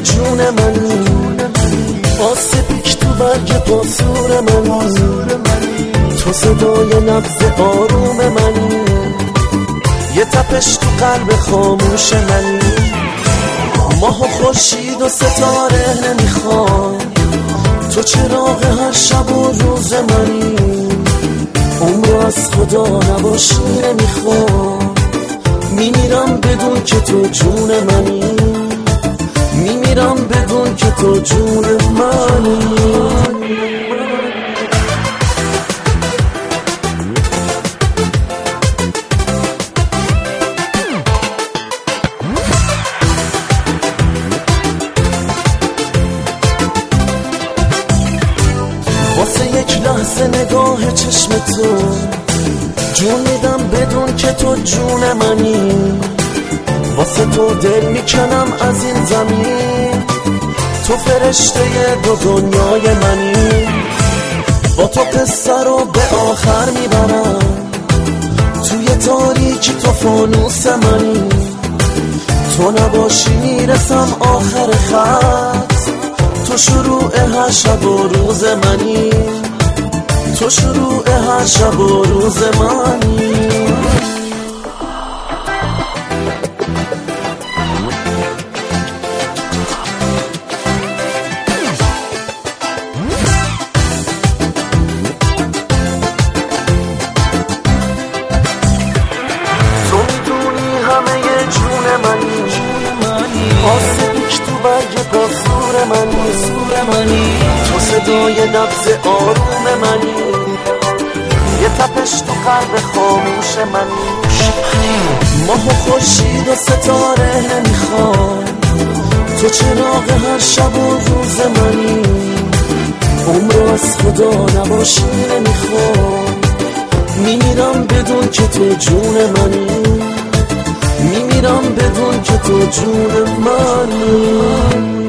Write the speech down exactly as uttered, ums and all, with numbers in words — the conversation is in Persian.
جون منی، آسپیک تو برگ پاسور منی، تو صدای نبض آروم منی، یه تپش تو قلب خاموش منی. ماه و خورشید و ستاره نمیخوام، تو چراغ هر شب و روز منی، عمر از خدا نباشی نمیخوام، میمیرم بدون که تو جون منی، میمیرم بدون که تو جون منی. واسه یک لحظه نگاه چشم تو جون میدم بدون که تو جون منی، واسه تو دل میکنم از این زمین، تو فرشته دو دنیای منی. با تو قصه رو به آخر میبرم، توی تاریکی تو فانوس منی، تو نباشی میرسم آخر خط، تو شروع هر شب و روز منی، تو شروع هر شب و روز منی. تو میدونی همه جون منی، آسپیک تو برگ پاسور منی، تو صدای نبض آروم منی، یه تپش تو قلب خاموش منی. ماه و خورشید و ستاره نمیخوام، تو چراغ هر شب و روز منی، عمر از خدا نباشی نمیخوام، میمیرم بدون که تو جون منی، میمیرم بدون که تو جون منی.